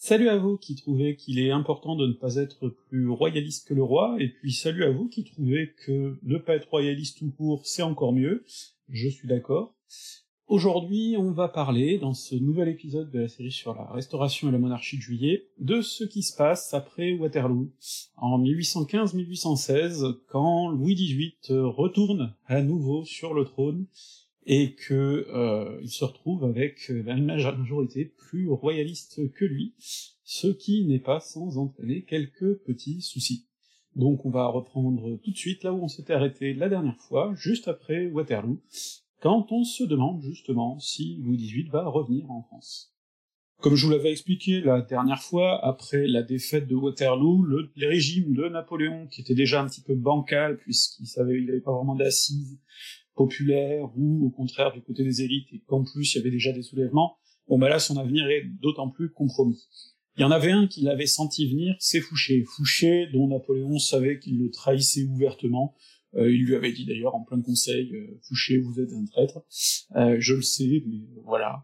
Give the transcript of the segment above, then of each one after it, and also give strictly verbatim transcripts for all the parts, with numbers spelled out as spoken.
Salut à vous qui trouvez qu'il est important de ne pas être plus royaliste que le roi, et puis salut à vous qui trouvez que ne pas être royaliste tout court, c'est encore mieux, je suis d'accord. Aujourd'hui, on va parler, dans ce nouvel épisode de la série sur la Restauration et la monarchie de Juillet, de ce qui se passe après Waterloo, en mille huit cent quinze mille huit cent seize, quand Louis dix-huit retourne à nouveau sur le trône, et que euh, il se retrouve avec une majorité plus royaliste que lui, ce qui n'est pas sans entraîner quelques petits soucis. Donc on va reprendre tout de suite là où on s'était arrêté la dernière fois, juste après Waterloo, quand on se demande justement si Louis dix-huit va revenir en France. Comme je vous l'avais expliqué la dernière fois, après la défaite de Waterloo, le, le régime de Napoléon, qui était déjà un petit peu bancal, puisqu'il savait il n'avait pas vraiment d'assises populaire, ou au contraire du côté des élites, et qu'en plus il y avait déjà des soulèvements, bon bah là son avenir est d'autant plus compromis. Il y en avait un qui l'avait senti venir, c'est Fouché. Fouché, dont Napoléon savait qu'il le trahissait ouvertement, euh, il lui avait dit d'ailleurs en plein conseil, euh, Fouché, vous êtes un traître, euh, je le sais, mais voilà.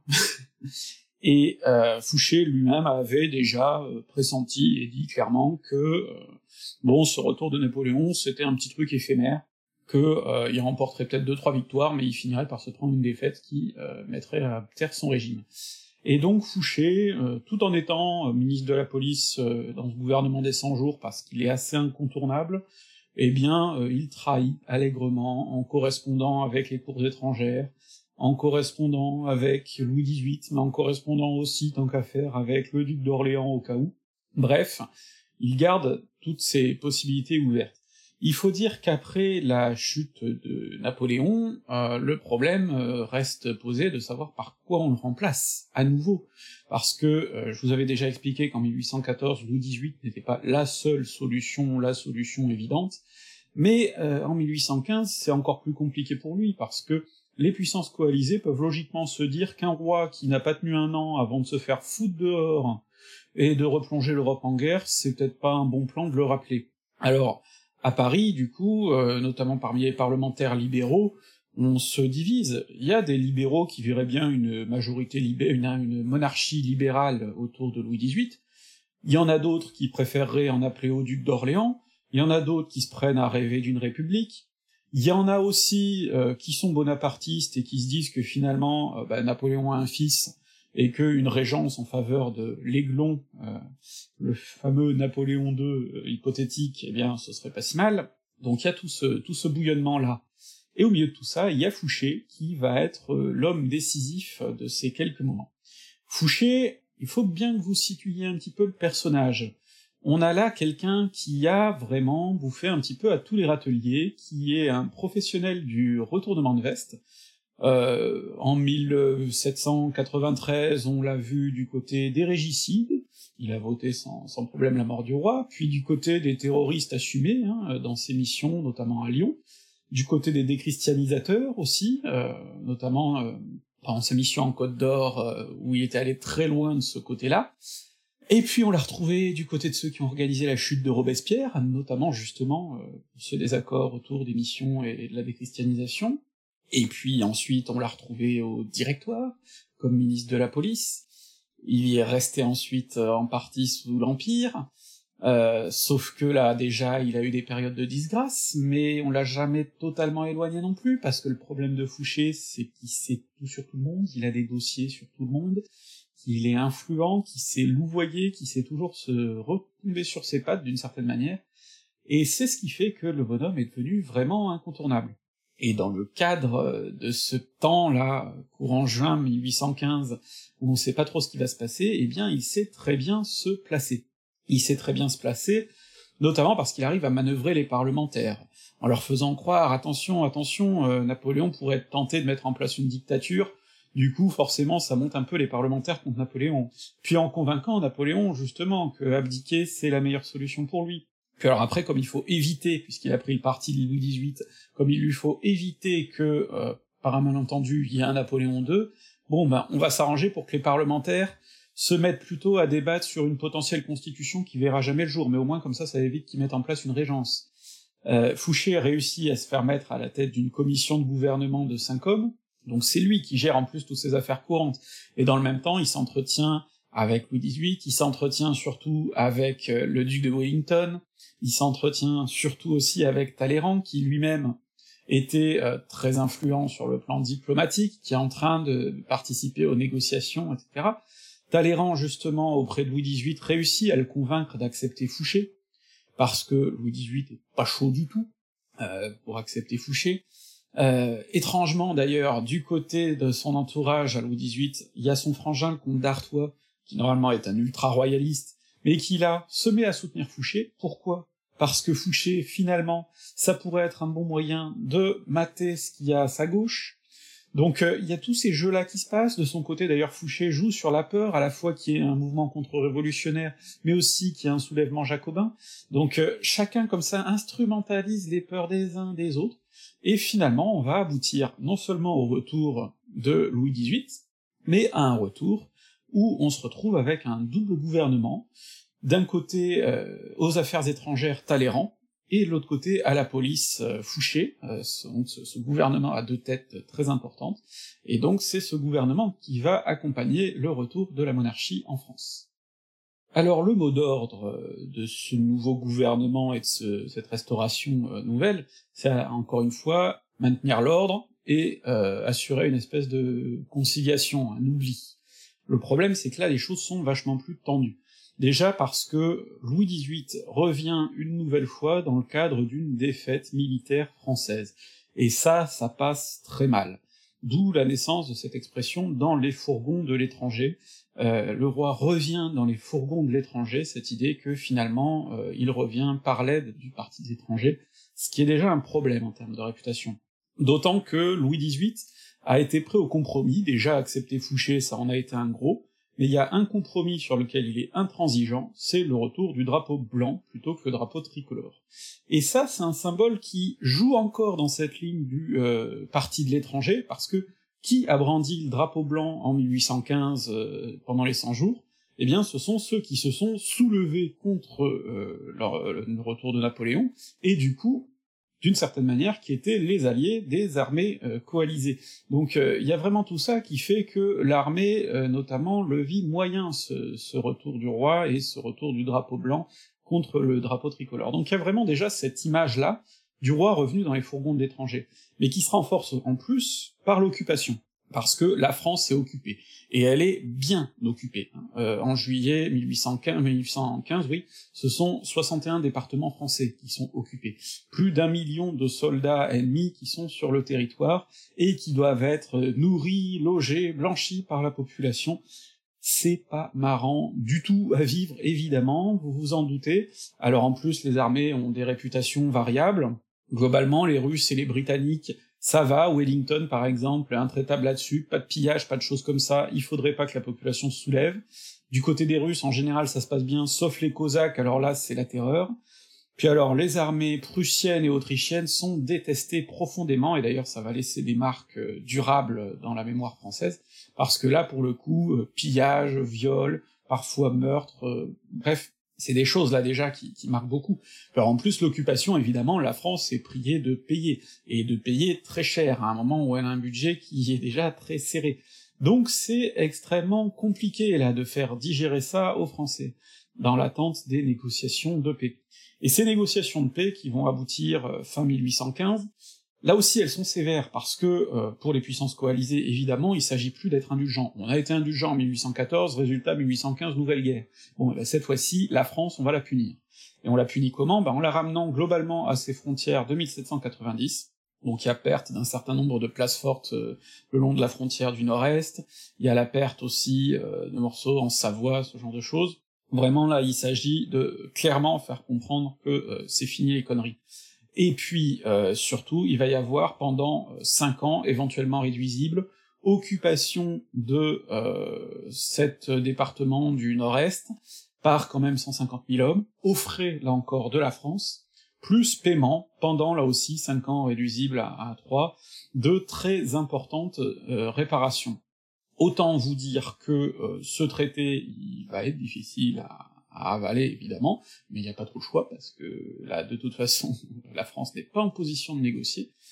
Et euh, Fouché lui-même avait déjà euh, pressenti et dit clairement que, euh, bon, ce retour de Napoléon, c'était un petit truc éphémère, que euh, il remporterait peut-être deux trois victoires, mais il finirait par se prendre une défaite qui euh, mettrait à terre son régime. Et donc Fouché, euh, tout en étant euh, ministre de la police euh, dans ce gouvernement des cent-jours, parce qu'il est assez incontournable, eh bien euh, il trahit allègrement en correspondant avec les cours étrangères, en correspondant avec Louis dix-huit, mais en correspondant aussi, tant qu'à faire, avec le duc d'Orléans au cas où. Bref, il garde toutes ces possibilités ouvertes. Il faut dire qu'après la chute de Napoléon, euh, le problème euh, reste posé de savoir par quoi on le remplace, à nouveau, parce que euh, je vous avais déjà expliqué qu'en mille huit cent quatorze, Louis dix-huit n'était pas la seule solution, la solution évidente, mais euh, en mille huit cent quinze, c'est encore plus compliqué pour lui, parce que les puissances coalisées peuvent logiquement se dire qu'un roi qui n'a pas tenu un an avant de se faire foutre dehors et de replonger l'Europe en guerre, c'est peut-être pas un bon plan de le rappeler. Alors, à Paris, du coup, euh, notamment parmi les parlementaires libéraux, on se divise. Il y a des libéraux qui verraient bien une majorité libé une, une monarchie libérale autour de Louis dix-huit, il y en a d'autres qui préféreraient en appeler au duc d'Orléans, il y en a d'autres qui se prennent à rêver d'une république, il y en a aussi euh, qui sont bonapartistes et qui se disent que finalement euh, bah, Napoléon a un fils, et qu'une régence en faveur de l'Aiglon, euh, le fameux Napoléon deux euh, hypothétique, eh bien ce serait pas si mal. Donc il y a tout ce, tout ce bouillonnement-là. Et au milieu de tout ça, il y a Fouché, qui va être euh, l'homme décisif de ces quelques moments. Fouché, il faut bien que vous situiez un petit peu le personnage. On a là quelqu'un qui a vraiment bouffé un petit peu à tous les râteliers, qui est un professionnel du retournement de veste. Euh, en mille sept cent quatre-vingt-treize, on l'a vu du côté des régicides, il a voté sans, sans problème la mort du roi, puis du côté des terroristes assumés, hein, dans ses missions, notamment à Lyon, du côté des déchristianisateurs aussi, euh, notamment euh, pendant sa mission en Côte d'Or, euh, où il était allé très loin de ce côté-là, et puis on l'a retrouvé du côté de ceux qui ont organisé la chute de Robespierre, notamment justement euh, ce désaccord autour des missions et de la déchristianisation. Et puis ensuite on l'a retrouvé au Directoire, comme ministre de la police, il y est resté ensuite en partie sous l'Empire, euh, sauf que là déjà il a eu des périodes de disgrâce, mais on l'a jamais totalement éloigné non plus, parce que le problème de Fouché, c'est qu'il sait tout sur tout le monde, il a des dossiers sur tout le monde, qu'il est influent, qu'il sait louvoyer, qu'il sait toujours se retomber sur ses pattes d'une certaine manière, et c'est ce qui fait que le bonhomme est devenu vraiment incontournable. Et dans le cadre de ce temps-là, courant juin mille huit cent quinze, où on sait pas trop ce qui va se passer, eh bien il sait très bien se placer. Il sait très bien se placer, notamment parce qu'il arrive à manœuvrer les parlementaires, en leur faisant croire, attention, attention, euh, Napoléon pourrait être tenté de mettre en place une dictature, du coup forcément ça monte un peu les parlementaires contre Napoléon, puis en convainquant Napoléon justement que abdiquer c'est la meilleure solution pour lui. Puis alors après, comme il faut éviter, puisqu'il a pris le parti de Louis dix-huit, comme il lui faut éviter que, euh, par un malentendu, il y ait un Napoléon deux, bon ben, on va s'arranger pour que les parlementaires se mettent plutôt à débattre sur une potentielle constitution qui verra jamais le jour, mais au moins comme ça, ça évite qu'ils mettent en place une régence. Euh, Fouché a réussi à se faire mettre à la tête d'une commission de gouvernement de cinq hommes, donc c'est lui qui gère en plus toutes ces affaires courantes, et dans le même temps, il s'entretient avec Louis dix-huit, il s'entretient surtout avec le duc de Wellington, il s'entretient surtout aussi avec Talleyrand, qui lui-même était euh, très influent sur le plan diplomatique, qui est en train de participer aux négociations, et cetera. Talleyrand, justement, auprès de Louis dix-huit, réussit à le convaincre d'accepter Fouché, parce que Louis dix-huit est pas chaud du tout euh, pour accepter Fouché. Euh, étrangement d'ailleurs, du côté de son entourage à Louis dix-huit, il y a son frangin, le comte d'Artois, qui normalement est un ultra-royaliste, mais qui là se met à soutenir Fouché. Pourquoi ? Parce que Fouché, finalement, ça pourrait être un bon moyen de mater ce qu'il y a à sa gauche. Donc il euh, y a tous ces jeux-là qui se passent. De son côté, d'ailleurs, Fouché joue sur la peur, à la fois qu'il y ait un mouvement contre-révolutionnaire, mais aussi qu'il y ait un soulèvement jacobin. Donc euh, chacun, comme ça, instrumentalise les peurs des uns des autres, et finalement, on va aboutir non seulement au retour de Louis dix-huit, mais à un retour où on se retrouve avec un double gouvernement, d'un côté euh, aux affaires étrangères Talleyrand, et de l'autre côté à la police euh, Fouché. Euh, ce, ce gouvernement a deux têtes très importantes, et donc c'est ce gouvernement qui va accompagner le retour de la monarchie en France. Alors le mot d'ordre de ce nouveau gouvernement et de ce, cette restauration euh, nouvelle, c'est encore une fois maintenir l'ordre et euh, assurer une espèce de conciliation, un oubli. Le problème, c'est que là les choses sont vachement plus tendues. Déjà parce que Louis dix-huit revient une nouvelle fois dans le cadre d'une défaite militaire française. Et ça, ça passe très mal. D'où la naissance de cette expression « dans les fourgons de l'étranger ». Euh, le roi revient dans les fourgons de l'étranger, cette idée que finalement euh, il revient par l'aide du parti des étrangers, ce qui est déjà un problème en termes de réputation. D'autant que Louis dix-huit a été prêt au compromis, déjà accepté Fouché, ça en a été un gros, mais il y a un compromis sur lequel il est intransigeant, c'est le retour du drapeau blanc plutôt que le drapeau tricolore. Et ça, c'est un symbole qui joue encore dans cette ligne du euh, parti de l'étranger, parce que qui a brandi le drapeau blanc en mille huit cent quinze euh, pendant les cent jours? Eh bien, ce sont ceux qui se sont soulevés contre euh, leur, le retour de Napoléon, et du coup, d'une certaine manière, qui étaient les alliés des armées euh, coalisées. Donc il euh, y a vraiment tout ça qui fait que l'armée, euh, notamment, le vit moyen, ce, ce retour du roi et ce retour du drapeau blanc contre le drapeau tricolore. Donc il y a vraiment déjà cette image-là du roi revenu dans les fourgons de l'étranger, mais qui se renforce en plus par l'occupation, parce que la France est occupée, et elle est bien occupée. Euh, en juillet mille huit cent quinze, oui, ce sont soixante et un départements français qui sont occupés, plus d'un million de soldats ennemis qui sont sur le territoire, et qui doivent être nourris, logés, blanchis par la population. C'est pas marrant du tout à vivre, évidemment, vous vous en doutez. Alors en plus, les armées ont des réputations variables. Globalement, les Russes et les Britanniques, ça va, Wellington par exemple, est intraitable là-dessus, pas de pillage, pas de choses comme ça, il faudrait pas que la population se soulève. Du côté des Russes, en général, ça se passe bien, sauf les Cosaques, alors là, c'est la terreur. Puis alors, les armées prussiennes et autrichiennes sont détestées profondément, et d'ailleurs ça va laisser des marques euh, durables dans la mémoire française, parce que là, pour le coup, euh, pillage, viol, parfois meurtre, euh, bref, c'est des choses là déjà qui, qui marquent beaucoup. Alors en plus, l'occupation, évidemment, la France est priée de payer, et de payer très cher, à un moment où elle a un budget qui est déjà très serré. Donc c'est extrêmement compliqué là de faire digérer ça aux Français, dans l'attente des négociations de paix. Et ces négociations de paix qui vont aboutir euh, fin mille huit cent quinze, là aussi elles sont sévères, parce que euh, pour les puissances coalisées, évidemment, il s'agit plus d'être indulgent. On a été indulgent en mille huit cent quatorze, résultat mille huit cent quinze, nouvelle guerre. Bon, ben, cette fois-ci, la France, on va la punir. Et on la punit comment? Ben, en la ramenant globalement à ses frontières de mille sept cent quatre-vingt-dix, donc il y a perte d'un certain nombre de places fortes euh, le long de la frontière du nord-est, il y a la perte aussi euh, de morceaux en Savoie, ce genre de choses. Vraiment là, il s'agit de clairement faire comprendre que euh, c'est fini les conneries. Et puis, euh, surtout, il va y avoir pendant euh, cinq ans, éventuellement réduisible, occupation de euh, cet département du Nord-Est par quand même cent cinquante mille hommes, aux frais, là encore, de la France, plus paiement, pendant, là aussi, cinq ans réduisible à, à trois, de très importantes euh, réparations. Autant vous dire que euh, ce traité, il va être difficile à, à avaler, évidemment, mais il n'y a pas trop le choix, parce que là, de toute façon, la France n'est pas en position de négocier,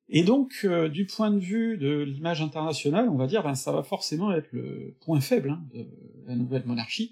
Et donc, euh, du point de vue de l'image internationale, on va dire, ben ça va forcément être le point faible hein, de la nouvelle monarchie,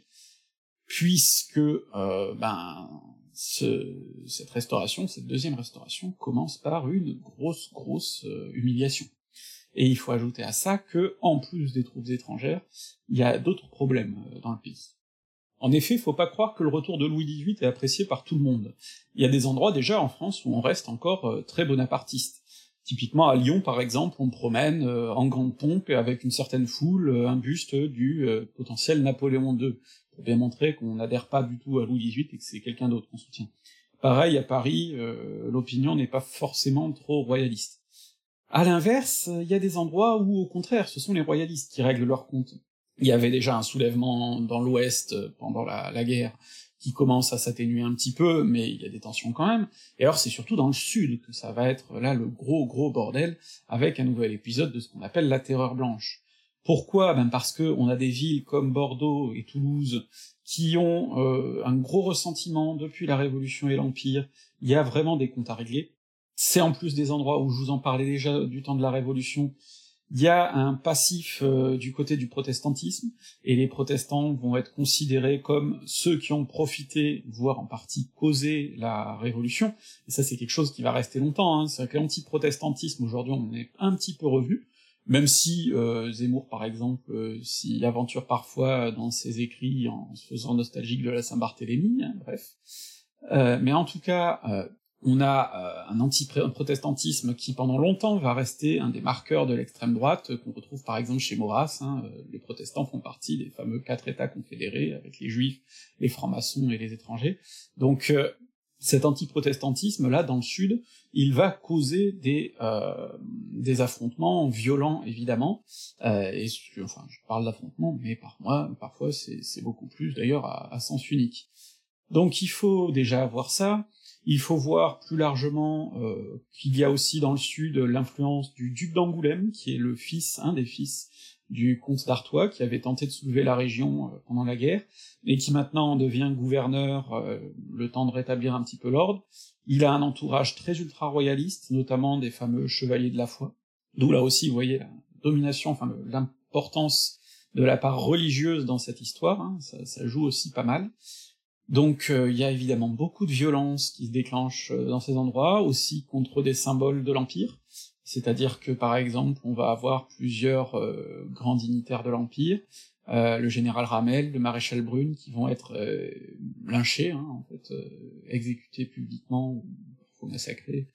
puisque euh, ben ce, cette restauration, cette deuxième restauration, commence par une grosse, grosse euh, humiliation. Et il faut ajouter à ça que, en plus des troupes étrangères, il y a d'autres problèmes euh, dans le pays. En effet, faut pas croire que le retour de Louis dix-huit est apprécié par tout le monde. Il y a des endroits déjà en France où on reste encore euh, très bonapartiste. Typiquement à Lyon, par exemple, on promène euh, en grande pompe et avec une certaine foule euh, un buste du euh, potentiel Napoléon deux, pour bien montrer qu'on n'adhère pas du tout à Louis dix-huit et que c'est quelqu'un d'autre qu'on soutient. Pareil, à Paris, euh, l'opinion n'est pas forcément trop royaliste. À l'inverse, il y a des endroits où, au contraire, ce sont les royalistes qui règlent leur compte. Il y avait déjà un soulèvement dans l'Ouest pendant la, la guerre qui commence à s'atténuer un petit peu, mais il y a des tensions quand même. Et alors c'est surtout dans le Sud que ça va être là le gros gros bordel, avec un nouvel épisode de ce qu'on appelle la Terreur blanche. Pourquoi? Ben parce que on a des villes comme Bordeaux et Toulouse qui ont euh, un gros ressentiment depuis la Révolution et l'Empire. Il y a vraiment des comptes à régler. C'est en plus des endroits où je vous en parlais déjà du temps de la Révolution. Il y a un passif euh, du côté du protestantisme, et les protestants vont être considérés comme ceux qui ont profité, voire en partie causé la Révolution, et ça c'est quelque chose qui va rester longtemps, hein. C'est vrai que l'antiprotestantisme, aujourd'hui on est un petit peu revenu, même si euh, Zemmour par exemple euh, s'y aventure parfois dans ses écrits en se faisant nostalgique de la Saint-Barthélemy, hein, bref. Euh, mais en tout cas, euh, on a euh, un anti-protestantisme qui pendant longtemps va rester un des marqueurs de l'extrême droite, qu'on retrouve par exemple chez Maurras, hein, euh, les protestants font partie des fameux quatre États confédérés, avec les juifs, les francs-maçons et les étrangers, donc euh, cet anti-protestantisme-là, dans le Sud, il va causer des, euh, des affrontements violents, évidemment, euh, et enfin, je parle d'affrontements, mais par moi, parfois c'est, c'est beaucoup plus d'ailleurs à, à sens unique. Donc il faut déjà voir ça. Il faut voir plus largement euh, qu'il y a aussi dans le Sud l'influence du duc d'Angoulême, qui est le fils, un des fils du comte d'Artois, qui avait tenté de soulever la région euh, pendant la guerre, et qui maintenant devient gouverneur euh, le temps de rétablir un petit peu l'ordre. Il a un entourage très ultra-royaliste, notamment des fameux chevaliers de la foi, d'où là aussi, vous voyez, la domination, enfin le, l'importance de la part religieuse dans cette histoire, hein, ça, ça joue aussi pas mal. Donc il euh, y a évidemment beaucoup de violence qui se déclenche euh, dans ces endroits, aussi contre des symboles de l'Empire, c'est-à-dire que par exemple on va avoir plusieurs euh, grands dignitaires de l'Empire, euh, le général Ramel, le maréchal Brune, qui vont être euh, lynchés, hein, en fait, euh, exécutés publiquement, ou parfois massacrés,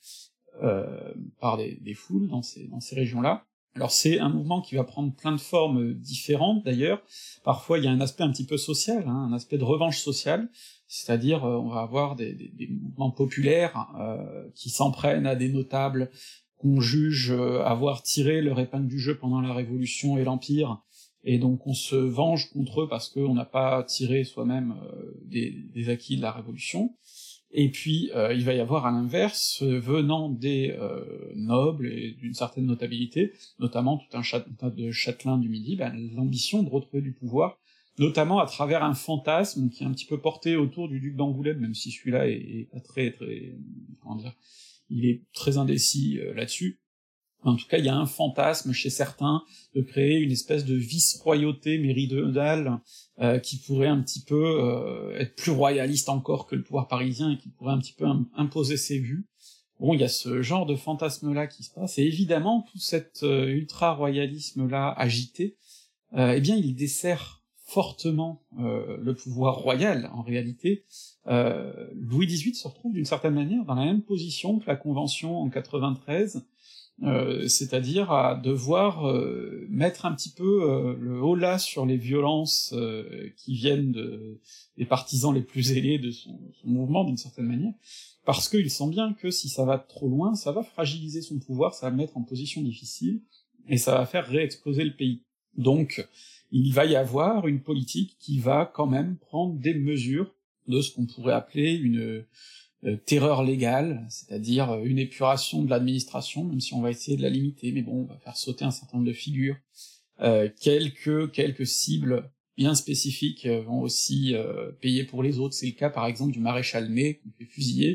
euh, par des, des foules dans ces, dans ces régions-là. Alors c'est un mouvement qui va prendre plein de formes différentes d'ailleurs, parfois il y a un aspect un petit peu social, hein, un aspect de revanche sociale, c'est-à-dire euh, on va avoir des, des, des mouvements populaires euh, qui s'en prennent à des notables qu'on juge euh, avoir tiré leur épingle du jeu pendant la Révolution et l'Empire, et donc on se venge contre eux parce qu'on n'a pas tiré soi-même euh, des, des acquis de la Révolution. Et puis, euh, il va y avoir à l'inverse, euh, venant des euh, nobles et d'une certaine notabilité, notamment tout un tas de châtelains du Midi, ben, l'ambition de retrouver du pouvoir, notamment à travers un fantasme qui est un petit peu porté autour du duc d'Angoulême, même si celui-là est, est pas très, très, comment dire, il est très indécis euh, là-dessus. En tout cas, il y a un fantasme chez certains de créer une espèce de vice-royauté méridionale euh, qui pourrait un petit peu euh, être plus royaliste encore que le pouvoir parisien et qui pourrait un petit peu im- imposer ses vues. Bon, il y a ce genre de fantasme-là qui se passe, et évidemment, tout cet euh, ultra-royalisme-là agité, euh, eh bien, il dessert fortement euh, le pouvoir royal, en réalité. Euh, Louis dix-huit se retrouve d'une certaine manière dans la même position que la Convention en quatre-vingt-treize, Euh, c'est-à-dire à devoir euh, mettre un petit peu euh, le holà sur les violences euh, qui viennent de, des partisans les plus zélés de son, son mouvement, d'une certaine manière, parce qu'il sent bien que si ça va trop loin, ça va fragiliser son pouvoir, ça va le mettre en position difficile, et ça va faire réexploser le pays. Donc, il va y avoir une politique qui va quand même prendre des mesures de ce qu'on pourrait appeler une Euh, terreur légale, c'est-à-dire euh, une épuration de l'administration, même si on va essayer de la limiter, mais bon, on va faire sauter un certain nombre de figures. Euh, quelques quelques cibles bien spécifiques euh, vont aussi euh, payer pour les autres. C'est le cas par exemple du maréchal Ney, qu'on fait fusiller,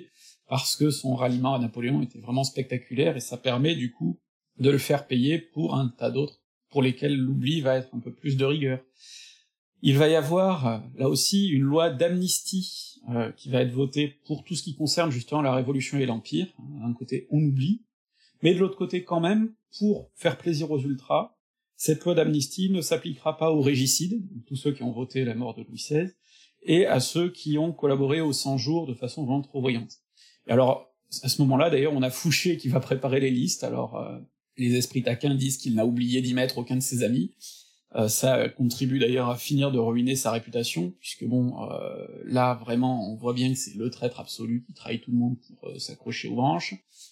parce que son ralliement à Napoléon était vraiment spectaculaire, et ça permet du coup de le faire payer pour un tas d'autres pour lesquels l'oubli va être un peu plus de rigueur. Il va y avoir, là aussi, une loi d'amnistie euh, qui va être votée pour tout ce qui concerne justement la Révolution et l'Empire. D'un côté, on oublie, mais de l'autre côté, quand même, pour faire plaisir aux ultras, cette loi d'amnistie ne s'appliquera pas aux régicides, tous ceux qui ont voté la mort de Louis seize, et à ceux qui ont collaboré aux cent jours de façon vraiment trop voyante. Et alors, à ce moment-là, d'ailleurs, on a Fouché qui va préparer les listes, alors euh, les esprits taquins disent qu'il n'a oublié d'y mettre aucun de ses amis. Euh, ça contribue d'ailleurs à finir de ruiner sa réputation, puisque bon, euh, là vraiment, on voit bien que c'est le traître absolu qui trahit tout le monde pour euh, s'accrocher aux branches,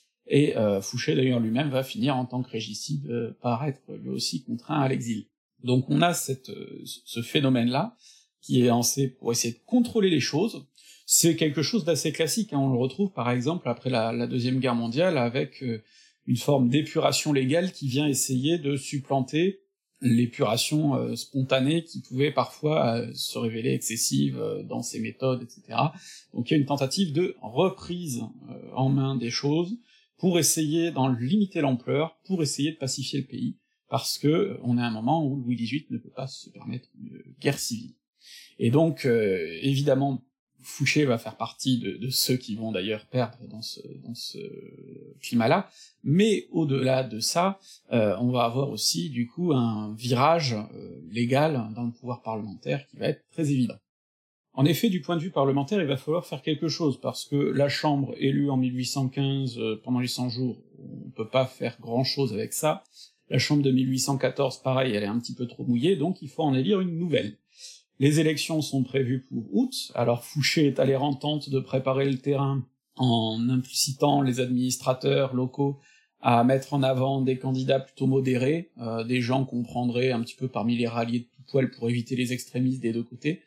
et euh, Fouché d'ailleurs lui-même va finir en tant que régicide euh, par être lui aussi contraint à l'exil. Donc on a cette, euh, ce phénomène-là, qui est lancé pour essayer de contrôler les choses. C'est quelque chose d'assez classique, hein. On le retrouve par exemple après la, la Deuxième Guerre mondiale, avec euh, une forme d'épuration légale qui vient essayer de supplanter l'épuration euh, spontanée qui pouvait parfois euh, se révéler excessive euh, dans ses méthodes, et cetera. Donc il y a une tentative de reprise euh, en main des choses pour essayer d'en limiter l'ampleur, pour essayer de pacifier le pays, parce que euh, on est à un moment où Louis dix-huit ne peut pas se permettre une guerre civile. Et donc, euh, évidemment, Fouché va faire partie de, de ceux qui vont d'ailleurs perdre dans ce, dans ce climat-là, mais au-delà de ça, euh, on va avoir aussi, du coup, un virage euh, légal dans le pouvoir parlementaire qui va être très évident. En effet, du point de vue parlementaire, il va falloir faire quelque chose, parce que la Chambre élue en mille huit cent quinze, euh, pendant les cent jours, on peut pas faire grand-chose avec ça. La Chambre de mille huit cent quatorze, pareil, elle est un petit peu trop mouillée, donc il faut en élire une nouvelle. Les élections sont prévues pour août, alors Fouché est à l'air en tente de préparer le terrain en incitant les administrateurs locaux à mettre en avant des candidats plutôt modérés, euh, des gens qu'on prendrait un petit peu parmi les ralliés de tout poil pour éviter les extrémistes des deux côtés.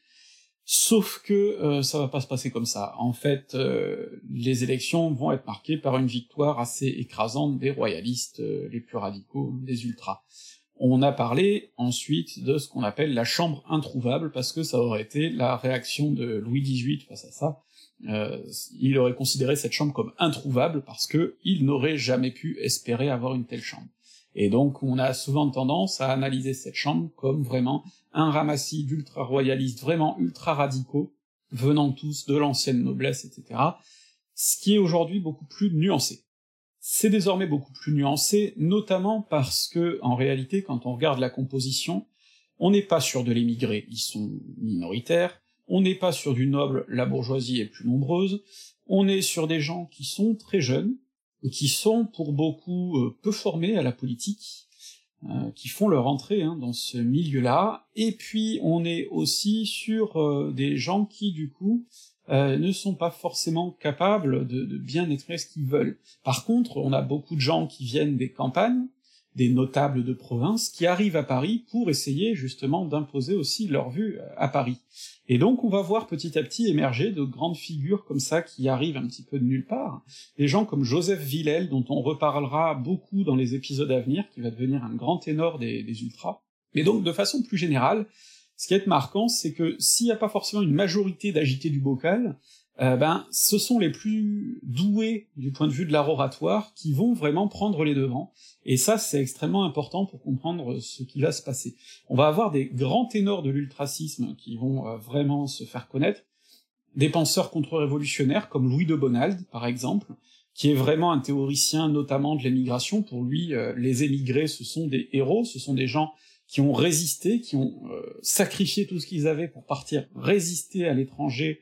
Sauf que euh, ça va pas se passer comme ça. En fait, euh, les élections vont être marquées par une victoire assez écrasante des royalistes euh, les plus radicaux, des ultras. On a parlé ensuite de ce qu'on appelle la chambre introuvable, parce que ça aurait été la réaction de Louis dix-huit face à ça. Euh, il aurait considéré cette chambre comme introuvable, parce que il n'aurait jamais pu espérer avoir une telle chambre. Et donc on a souvent tendance à analyser cette chambre comme vraiment un ramassis d'ultra-royalistes vraiment ultra-radicaux, venant tous de l'ancienne noblesse, et cetera, ce qui est aujourd'hui beaucoup plus nuancé. C'est désormais beaucoup plus nuancé, notamment parce que, en réalité, quand on regarde la composition, on n'est pas sur de l'émigré, ils sont minoritaires, on n'est pas sur du noble, la bourgeoisie est plus nombreuse, on est sur des gens qui sont très jeunes, et qui sont pour beaucoup euh, peu formés à la politique, euh, qui font leur entrée hein, dans ce milieu-là, et puis on est aussi sur euh, des gens qui, du coup, Euh, ne sont pas forcément capables de, de bien exprimer ce qu'ils veulent. Par contre, on a beaucoup de gens qui viennent des campagnes, des notables de province, qui arrivent à Paris pour essayer justement d'imposer aussi leur vue à Paris. Et donc on va voir petit à petit émerger de grandes figures comme ça qui arrivent un petit peu de nulle part, des gens comme Joseph Villèle, dont on reparlera beaucoup dans les épisodes à venir, qui va devenir un grand ténor des, des ultras. Mais donc de façon plus générale, ce qui est marquant, c'est que s'il n'y a pas forcément une majorité d'agités du bocal, euh, ben ce sont les plus doués du point de vue de l'art oratoire qui vont vraiment prendre les devants, et ça c'est extrêmement important pour comprendre ce qui va se passer. On va avoir des grands ténors de l'ultracisme qui vont euh, vraiment se faire connaître, des penseurs contre-révolutionnaires comme Louis de Bonald, par exemple, qui est vraiment un théoricien notamment de l'émigration. Pour lui, euh, les émigrés ce sont des héros, ce sont des gens qui ont résisté, qui ont euh, sacrifié tout ce qu'ils avaient pour partir résister à l'étranger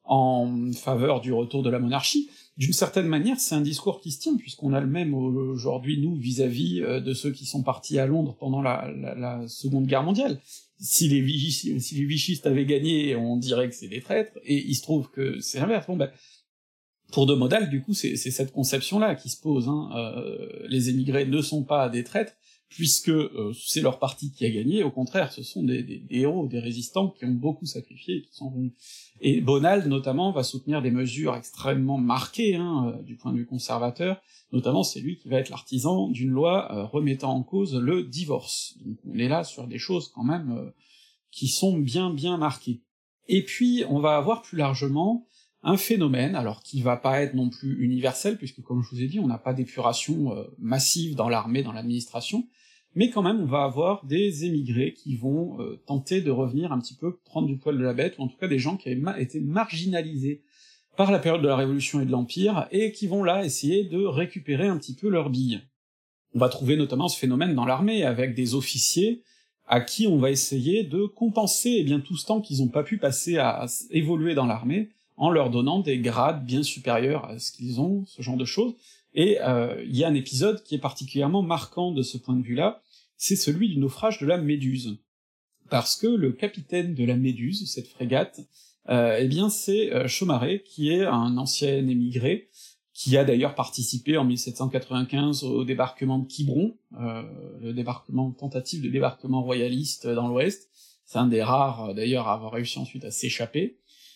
en faveur du retour de la monarchie. D'une certaine manière, c'est un discours qui se tient, puisqu'on a le même aujourd'hui, nous, vis-à-vis euh, de ceux qui sont partis à Londres pendant la, la, la Seconde Guerre mondiale. Si les, Vichy, si les vichistes avaient gagné, on dirait que c'est des traîtres, et il se trouve que c'est l'inverse. Bon, ben, pour de Modal, du coup, c'est cette conception-là qui se pose. Hein. Euh, les émigrés ne sont pas des traîtres, puisque euh, c'est leur parti qui a gagné, au contraire, ce sont des, des, des héros, des résistants qui ont beaucoup sacrifié et qui sont venus. Et Bonald, notamment, va soutenir des mesures extrêmement marquées, hein, euh, du point de vue conservateur, notamment c'est lui qui va être l'artisan d'une loi euh, remettant en cause le divorce. Donc on est là sur des choses quand même euh, qui sont bien bien marquées. Et puis, on va avoir plus largement un phénomène, alors qui va pas être non plus universel, puisque comme je vous ai dit, on n'a pas d'épuration euh, massive dans l'armée, dans l'administration, mais quand même on va avoir des émigrés qui vont euh, tenter de revenir un petit peu prendre du poil de la bête, ou en tout cas des gens qui avaient ma- été marginalisés par la période de la Révolution et de l'Empire, et qui vont là essayer de récupérer un petit peu leurs billes. On va trouver notamment ce phénomène dans l'armée, avec des officiers à qui on va essayer de compenser eh bien tout ce temps qu'ils n'ont pas pu passer à, à évoluer dans l'armée, en leur donnant des grades bien supérieurs à ce qu'ils ont, ce genre de choses. Et euh, il y a un épisode qui est particulièrement marquant de ce point de vue-là, c'est celui du naufrage de la Méduse. Parce que le capitaine de la Méduse, cette frégate, euh, eh bien c'est euh, Chaumaré, qui est un ancien émigré, qui a d'ailleurs participé en mille sept cent quatre-vingt-quinze au débarquement de Quiberon, euh, le débarquement, tentative de débarquement royaliste dans l'Ouest. C'est un des rares, d'ailleurs, à avoir réussi ensuite à s'échapper.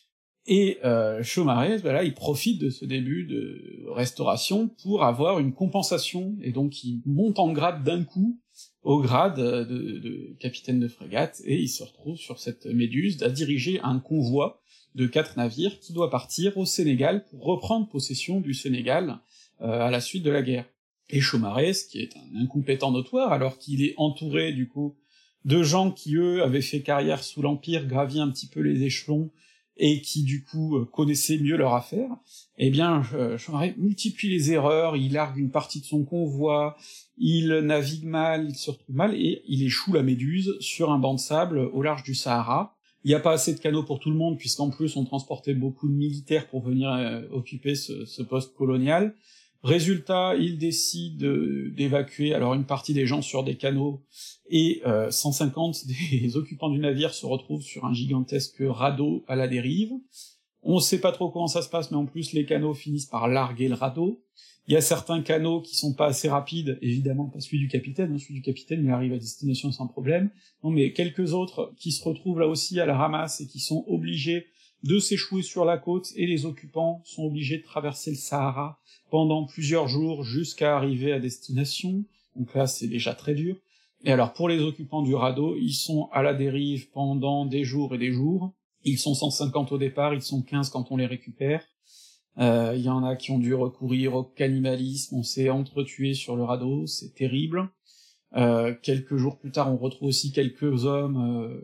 Et euh, Chaumaré, ben là, il profite de ce début de restauration pour avoir une compensation, et donc il monte en grade d'un coup au grade de, de capitaine de frégate, et il se retrouve sur cette Méduse à diriger un convoi de quatre navires qui doit partir au Sénégal pour reprendre possession du Sénégal euh, à la suite de la guerre. Et Chaumaré, qui est un incompétent notoire, alors qu'il est entouré du coup de gens qui eux avaient fait carrière sous l'Empire, gravi un petit peu les échelons, et qui du coup euh, connaissaient mieux leur affaire, eh bien euh, Chaumaré multiplie les erreurs, il largue une partie de son convoi, il navigue mal, il se retrouve mal, et il échoue la Méduse sur un banc de sable au large du Sahara. Il n'y a pas assez de canaux pour tout le monde, puisqu'en plus on transportait beaucoup de militaires pour venir euh, occuper ce, ce poste colonial. Résultat, il décide euh, d'évacuer alors une partie des gens sur des canaux, et euh, cent cinquante des occupants du navire se retrouvent sur un gigantesque radeau à la dérive. On sait pas trop comment ça se passe, mais en plus les canaux finissent par larguer le radeau. Il y a certains canaux qui sont pas assez rapides, évidemment pas celui du capitaine, hein, celui du capitaine il arrive à destination sans problème, non mais quelques autres qui se retrouvent là aussi à la ramasse et qui sont obligés de s'échouer sur la côte, et les occupants sont obligés de traverser le Sahara pendant plusieurs jours jusqu'à arriver à destination, donc là c'est déjà très dur. Et alors pour les occupants du radeau, ils sont à la dérive pendant des jours et des jours, ils sont cent cinquante au départ, ils sont quinze quand on les récupère. Il euh, y en a qui ont dû recourir au cannibalisme, on s'est entretués sur le radeau, c'est terrible. Euh, quelques jours plus tard, on retrouve aussi quelques hommes euh,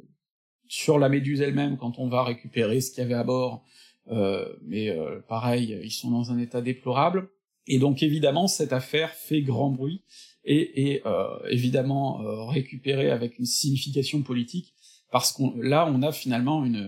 sur la Méduse elle-même quand on va récupérer ce qu'il y avait à bord, euh, mais euh, pareil, ils sont dans un état déplorable. Et donc évidemment, cette affaire fait grand bruit, et est euh, évidemment euh, récupérée avec une signification politique, parce qu'on là, on a finalement une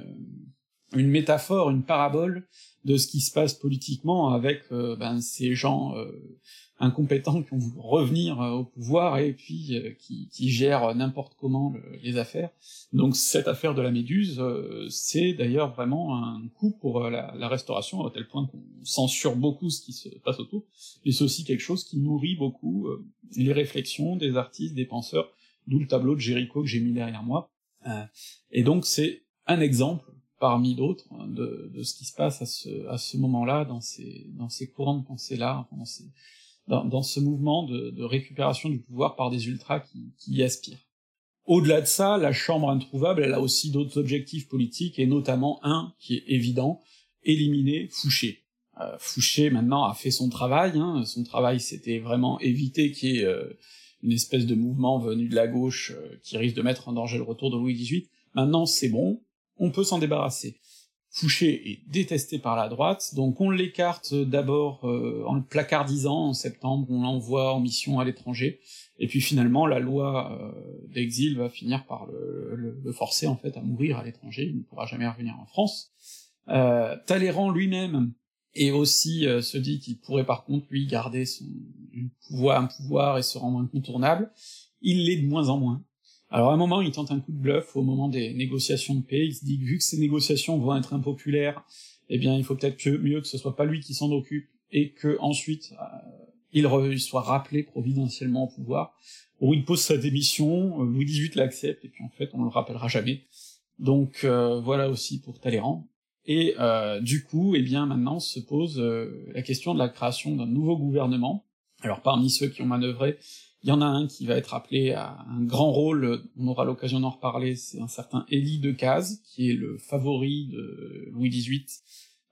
une métaphore, une parabole de ce qui se passe politiquement avec euh, ben, ces gens euh, incompétents qui ont voulu revenir euh, au pouvoir et puis euh, qui, qui gèrent n'importe comment le, les affaires. Donc cette affaire de la Méduse, euh, c'est d'ailleurs vraiment un coup pour euh, la, la restauration, à tel point qu'on censure beaucoup ce qui se passe autour, mais c'est aussi quelque chose qui nourrit beaucoup euh, les réflexions des artistes, des penseurs, d'où le tableau de Géricault que j'ai mis derrière moi. Euh, et donc c'est un exemple parmi d'autres, de, de ce qui se passe à ce, à ce moment-là, dans ces, dans ces courants de pensée-là, dans, ces, dans, dans ce mouvement de, de récupération du pouvoir par des ultras qui, qui y aspirent. Au-delà de ça, la Chambre introuvable, elle a aussi d'autres objectifs politiques, et notamment un qui est évident, éliminer Fouché. Euh, Fouché, maintenant, a fait son travail, hein, son travail, c'était vraiment éviter qu'il y ait euh, une espèce de mouvement venu de la gauche euh, qui risque de mettre en danger le retour de Louis dix-huit. Maintenant, c'est bon, on peut s'en débarrasser. Fouché est détesté par la droite, donc on l'écarte d'abord euh, en le placardisant en septembre, on l'envoie en mission à l'étranger, et puis finalement la loi euh, d'exil va finir par le, le, le forcer en fait à mourir à l'étranger, il ne pourra jamais revenir en France. Euh, Talleyrand lui-même et aussi euh, se dit qu'il pourrait par contre lui garder son un pouvoir, un pouvoir et se rendre incontournable, il l'est de moins en moins. Alors à un moment, il tente un coup de bluff au moment des négociations de paix, il se dit que vu que ces négociations vont être impopulaires, eh bien il faut peut-être que, mieux que ce soit pas lui qui s'en occupe, et que ensuite euh, il, re, il soit rappelé providentiellement au pouvoir. Bon, il pose sa démission, euh, Louis dix-huit l'accepte, et puis en fait on le rappellera jamais. Donc euh, voilà aussi pour Talleyrand. Et euh, du coup, eh bien maintenant se pose euh, la question de la création d'un nouveau gouvernement. Alors parmi ceux qui ont manœuvré, il y en a un qui va être appelé à un grand rôle, on aura l'occasion d'en reparler, c'est un certain Élie Decazes, qui est le favori de Louis dix-huit,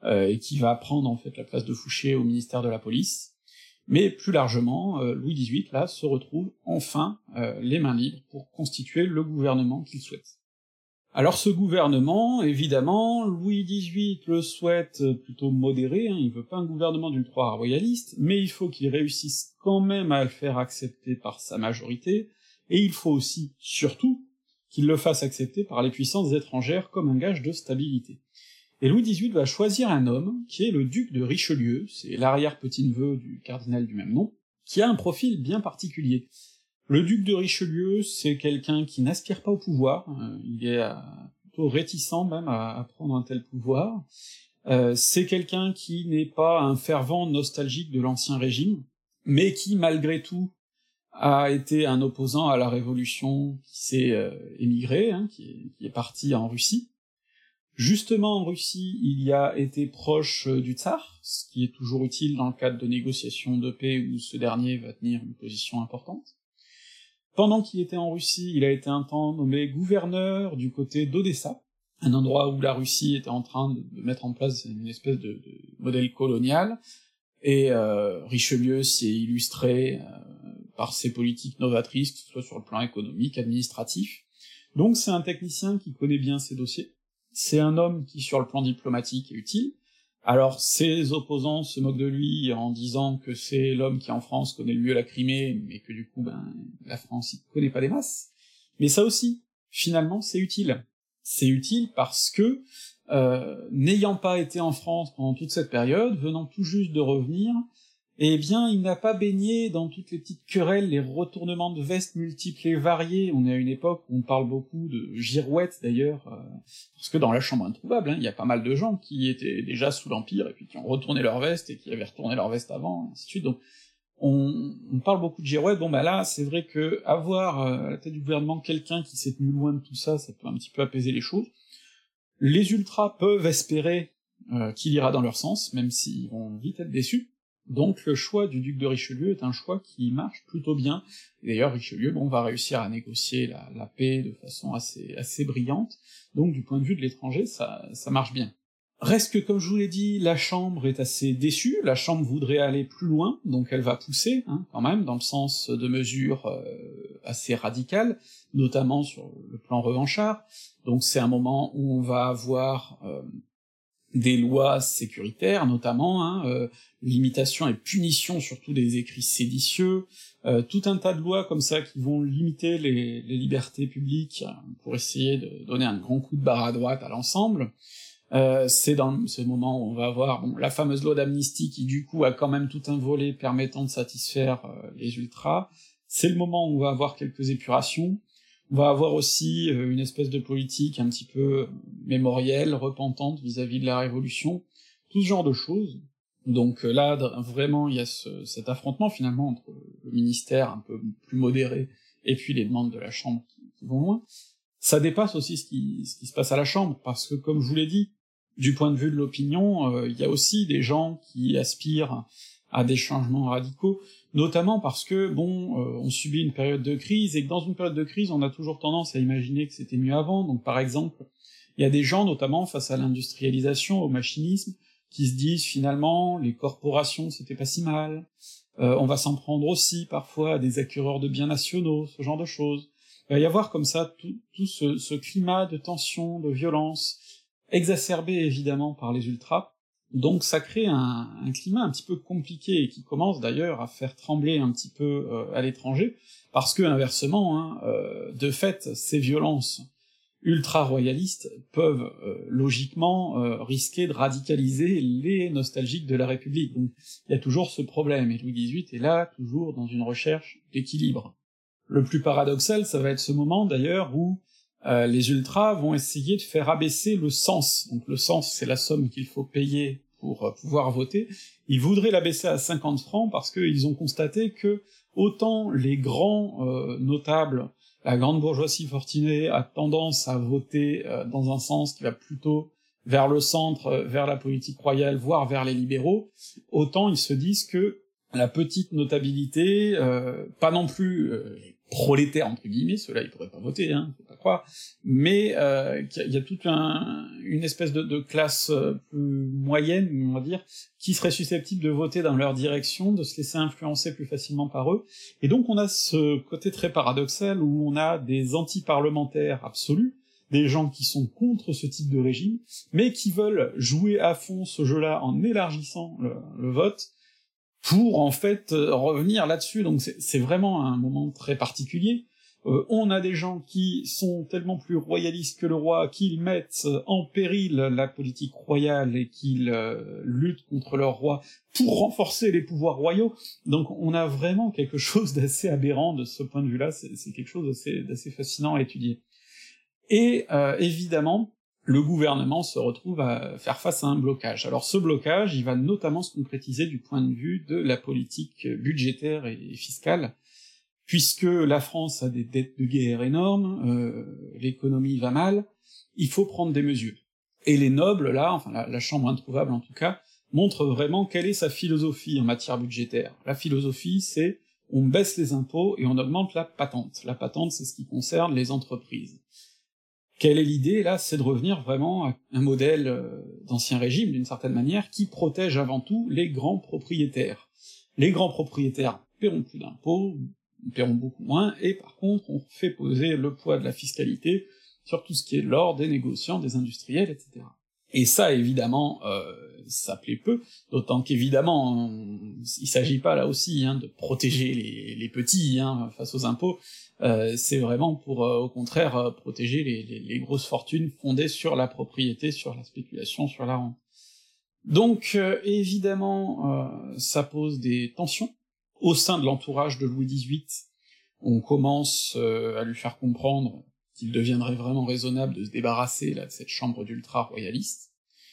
euh, et qui va prendre en fait la place de Fouché au ministère de la Police. Mais plus largement, euh, Louis dix-huit, là, se retrouve enfin euh, les mains libres pour constituer le gouvernement qu'il souhaite. Alors ce gouvernement, évidemment, Louis dix-huit le souhaite plutôt modéré, hein, il veut pas un gouvernement d'ultra-royaliste, mais il faut qu'il réussisse quand même à le faire accepter par sa majorité, et il faut aussi, surtout, qu'il le fasse accepter par les puissances étrangères comme un gage de stabilité. Et Louis dix-huit va choisir un homme, qui est le duc de Richelieu, c'est l'arrière-petit-neveu du cardinal du même nom, qui a un profil bien particulier. Le duc de Richelieu, c'est quelqu'un qui n'aspire pas au pouvoir, euh, il est euh, plutôt réticent même à, à prendre un tel pouvoir, euh, c'est quelqu'un qui n'est pas un fervent nostalgique de l'ancien régime, mais qui, malgré tout, a été un opposant à la Révolution, qui s'est euh, émigré, hein, qui, est, qui est parti en Russie. Justement, en Russie, il y a été proche du tsar, ce qui est toujours utile dans le cadre de négociations de paix où ce dernier va tenir une position importante. Pendant qu'il était en Russie, il a été un temps nommé gouverneur du côté d'Odessa, un endroit où la Russie était en train de mettre en place une espèce de, de modèle colonial, et euh, Richelieu s'y est illustré euh, par ses politiques novatrices, que ce soit sur le plan économique, administratif. Donc c'est un technicien qui connaît bien ses dossiers. C'est un homme qui, sur le plan diplomatique, est utile. Alors, ses opposants se moquent de lui en disant que c'est l'homme qui, en France, connaît le mieux la Crimée, mais que du coup, ben, la France, il connaît pas des masses. Mais ça aussi, finalement, c'est utile. C'est utile parce que, euh, n'ayant pas été en France pendant toute cette période, venant tout juste de revenir, eh bien, il n'a pas baigné dans toutes les petites querelles, les retournements de veste multiples et variés. On est à une époque où on parle beaucoup de girouettes, d'ailleurs, euh, parce que dans la chambre introuvable, hein, il y a pas mal de gens qui étaient déjà sous l'Empire, et puis qui ont retourné leur veste, et qui avaient retourné leur veste avant, et ainsi de suite. Donc, on, on parle beaucoup de girouettes. Bon, bah là, c'est vrai que avoir euh, à la tête du gouvernement quelqu'un qui s'est tenu loin de tout ça, ça peut un petit peu apaiser les choses. Les ultras peuvent espérer euh, qu'il ira dans leur sens, même s'ils vont vite être déçus. Donc le choix du duc de Richelieu est un choix qui marche plutôt bien, et d'ailleurs Richelieu bon, va réussir à négocier la, la paix de façon assez, assez brillante, donc du point de vue de l'étranger, ça, ça marche bien. Reste que, comme je vous l'ai dit, la Chambre est assez déçue, la Chambre voudrait aller plus loin, donc elle va pousser, hein, quand même, dans le sens de mesures euh, assez radicales, notamment sur le plan revanchard, donc c'est un moment où on va avoir... Euh, des lois sécuritaires, notamment, hein, euh, limitation et punition surtout des écrits séditieux, euh, tout un tas de lois comme ça qui vont limiter les, les libertés publiques pour essayer de donner un grand coup de barre à droite à l'ensemble. Euh, c'est dans ce moment où on va avoir bon, la fameuse loi d'amnistie qui du coup a quand même tout un volet permettant de satisfaire euh, les ultras. C'est le moment où on va avoir quelques épurations. On va avoir aussi euh, une espèce de politique un petit peu mémorielle, repentante vis-à-vis de la Révolution, tout ce genre de choses. Donc euh, là, vraiment, il y a ce, cet affrontement finalement entre le ministère un peu plus modéré et puis les demandes de la Chambre qui, qui vont loin. Ça dépasse aussi ce qui, ce qui se passe à la Chambre, parce que comme je vous l'ai dit, du point de vue de l'opinion, euh, il y a aussi des gens qui aspirent à des changements radicaux, notamment parce que, bon, euh, on subit une période de crise, et que dans une période de crise, on a toujours tendance à imaginer que c'était mieux avant. Donc par exemple, il y a des gens, notamment face à l'industrialisation, au machinisme, qui se disent finalement, les corporations c'était pas si mal, euh, on va s'en prendre aussi parfois à des acquéreurs de biens nationaux, ce genre de choses. Il va y avoir comme ça tout, tout ce, ce climat de tension, de violence, exacerbé évidemment par les ultras. Donc ça crée un, un climat un petit peu compliqué, et qui commence d'ailleurs à faire trembler un petit peu euh, à l'étranger, parce que inversement, hein, euh, de fait, ces violences ultra-royalistes peuvent euh, logiquement euh, risquer de radicaliser les nostalgiques de la République. Donc il y a toujours ce problème, et Louis dix-huit est là, toujours dans une recherche d'équilibre. Le plus paradoxal, ça va être ce moment d'ailleurs où euh, les ultras vont essayer de faire abaisser le cens. Donc le cens, c'est la somme qu'il faut payer pour euh, pouvoir voter. Ils voudraient l'abaisser à cinquante francs parce qu'ils ont constaté que autant les grands euh, notables, la grande bourgeoisie fortunée a tendance à voter euh, dans un sens qui va plutôt vers le centre, euh, vers la politique royale, voire vers les libéraux, autant ils se disent que la petite notabilité, euh, pas non plus euh, les prolétaires entre guillemets, ceux-là ils pourraient pas voter, hein, faut pas croire, mais euh, qu'il y a, il y a toute un, une espèce de, de classe plus moyenne, on va dire, qui serait susceptible de voter dans leur direction, de se laisser influencer plus facilement par eux, et donc on a ce côté très paradoxal où on a des anti-parlementaires absolus, des gens qui sont contre ce type de régime, mais qui veulent jouer à fond ce jeu-là en élargissant le, le vote, pour en fait euh, revenir là-dessus, donc c'est, c'est vraiment un moment très particulier. Euh, on a des gens qui sont tellement plus royalistes que le roi, qu'ils mettent en péril la politique royale et qu'ils euh, luttent contre leur roi pour renforcer les pouvoirs royaux, donc on a vraiment quelque chose d'assez aberrant de ce point de vue-là, c'est, c'est quelque chose d'assez, d'assez fascinant à étudier. Et euh, évidemment, le gouvernement se retrouve à faire face à un blocage. Alors ce blocage, il va notamment se concrétiser du point de vue de la politique budgétaire et fiscale, puisque la France a des dettes de guerre énormes, euh, l'économie va mal, il faut prendre des mesures. Et les nobles, là, enfin la, la Chambre introuvable en tout cas, montre vraiment quelle est sa philosophie en matière budgétaire. La philosophie, c'est on baisse les impôts et on augmente la patente. La patente, c'est ce qui concerne les entreprises. Quelle est l'idée, là? C'est de revenir vraiment à un modèle euh, d'ancien régime, d'une certaine manière, qui protège avant tout les grands propriétaires. Les grands propriétaires paieront plus d'impôts, paieront beaucoup moins, et par contre, on fait poser le poids de la fiscalité sur tout ce qui est l'or des négociants, des industriels, et cetera. Et ça, évidemment, euh, ça plaît peu, d'autant qu'évidemment, on... il s'agit pas là aussi hein, de protéger les, les petits hein, face aux impôts, euh, c'est vraiment pour, euh, au contraire, euh, protéger les, les, les grosses fortunes fondées sur la propriété, sur la spéculation, sur la rente. Donc, euh, évidemment, euh, ça pose des tensions. Au sein de l'entourage de Louis dix-huit, on commence euh, à lui faire comprendre qu'il deviendrait vraiment raisonnable de se débarrasser là, de cette chambre d'ultra-royalistes.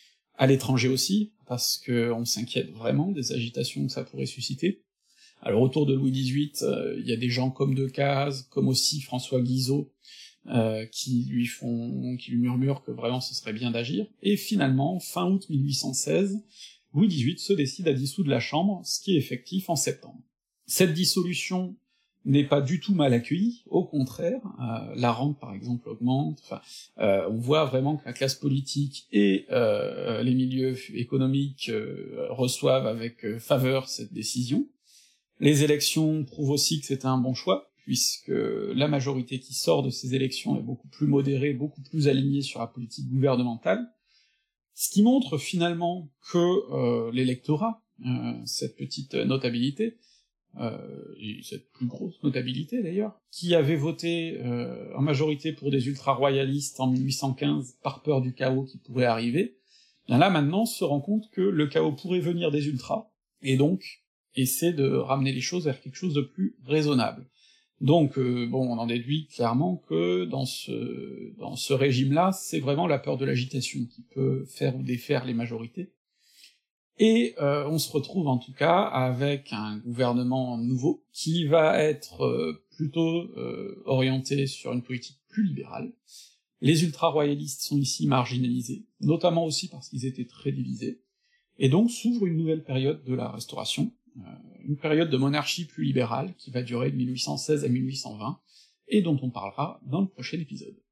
À l'étranger aussi, parce que on s'inquiète vraiment des agitations que ça pourrait susciter. Alors autour de Louis dix-huit, il euh, y a des gens comme Decazes, comme aussi François Guizot, euh, qui lui font, qui lui murmurent que vraiment ce serait bien d'agir. Et finalement, fin août mille huit cent seize, Louis dix-huit se décide à dissoudre la Chambre, ce qui est effectif en septembre. Cette dissolution n'est pas du tout mal accueillie, au contraire, euh, la rente par exemple augmente, enfin, euh, on voit vraiment que la classe politique et euh, les milieux économiques euh, reçoivent avec euh, faveur cette décision. Les élections prouvent aussi que c'était un bon choix, puisque la majorité qui sort de ces élections est beaucoup plus modérée, beaucoup plus alignée sur la politique gouvernementale, ce qui montre finalement que euh, l'électorat, euh, cette petite notabilité, Euh, et cette plus grosse notabilité d'ailleurs, qui avait voté euh, en majorité pour des ultra-royalistes en mille huit cent quinze par peur du chaos qui pourrait arriver, bien là maintenant se rend compte que le chaos pourrait venir des ultras, et donc essaie de ramener les choses vers quelque chose de plus raisonnable. Donc euh, bon, on en déduit clairement que dans ce dans ce régime-là, c'est vraiment la peur de l'agitation qui peut faire ou défaire les majorités. Et euh, on se retrouve en tout cas avec un gouvernement nouveau qui va être euh, plutôt euh, orienté sur une politique plus libérale. Les ultra-royalistes sont ici marginalisés, notamment aussi parce qu'ils étaient très divisés, et donc s'ouvre une nouvelle période de la Restauration, euh, une période de monarchie plus libérale qui va durer de mille huit cent seize à mille huit cent vingt, et dont on parlera dans le prochain épisode.